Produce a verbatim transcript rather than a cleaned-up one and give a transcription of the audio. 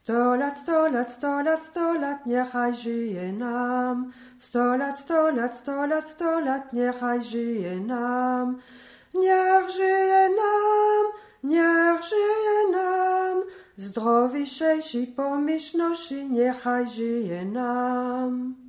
Sto lat, sto lat, sto lat, sto lat, niechaj żyje nam. Sto lat, sto lat, sto lat, sto lat, niechaj żyje nam. Niech żyje nam, niech żyje nam. Zdrowiszejsi pomyślności, niechaj żyje nam.